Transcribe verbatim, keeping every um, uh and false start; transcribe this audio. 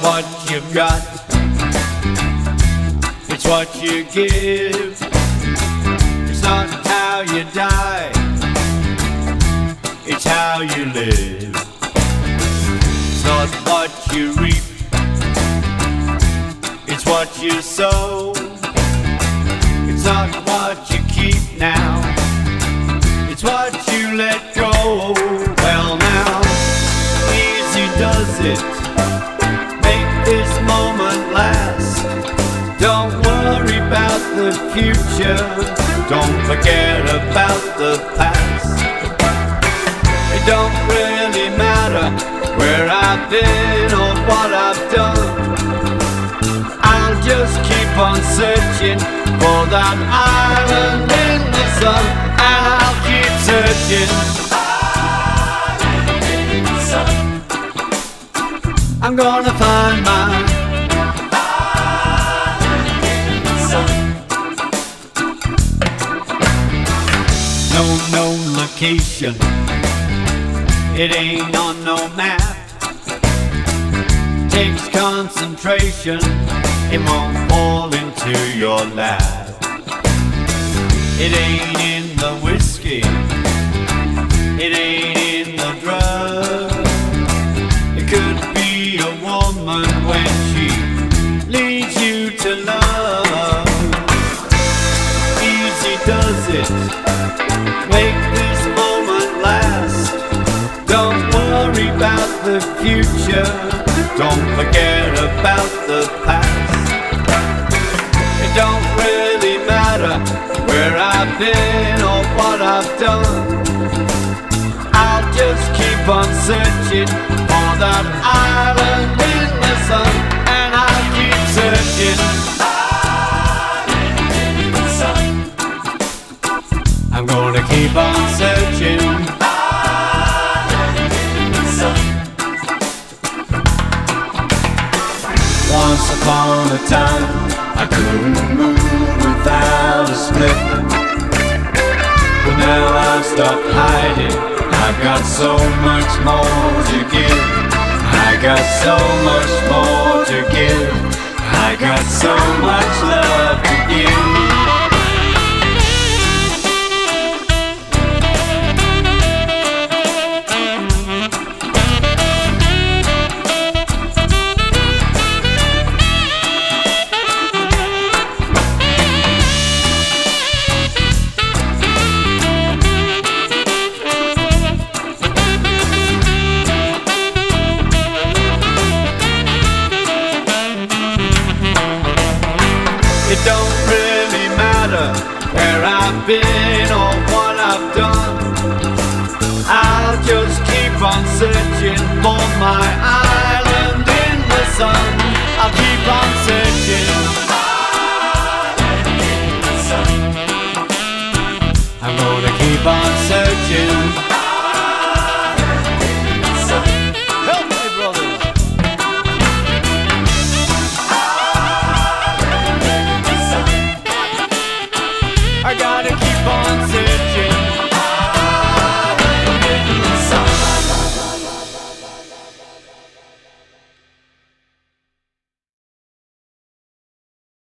what you've got, it's what you give. It's not how you die, it's how you live. It's not what you reap, it's what you sow. It's not what you keep now, it's what you let go. Well now, easy does it, make this moment last. Don't worry about the future, don't forget about the past. It don't really matter where I've been or what I've done. I'll just keep on searching for that island in the sun, and I'll keep searching. I'm gonna find mine. No, no location, it ain't on no map. Takes concentration, it won't fall into your lap. It ain't in the whiskey, it ain't in the drug. It could be a woman when she leads you to love. Easy does it, make this moment last. Don't worry about the future, don't forget about the past. It don't really matter where I've been or what I've done. I'll just keep on searching for that island in the sun, and I'll keep searching. I'm gonna keep on searching. Once upon a time, I couldn't move without a split. But now I've stopped hiding, I've got so much more to give. I got so much more to give. I got so much love to give. It don't really matter where I've been or what I've done. I'll just keep on searching for my